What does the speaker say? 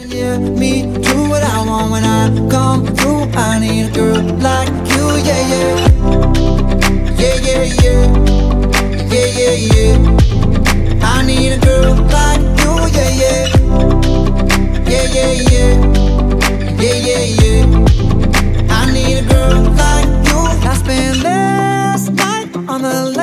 Yeah, me do what I want when I come through. I need a girl like you, yeah, yeah. Yeah, yeah, yeah. Yeah, yeah, yeah. I need a girl like you, yeah, yeah. Yeah, yeah, yeah. Yeah, yeah, yeah. I need a girl like you. I spent last night on the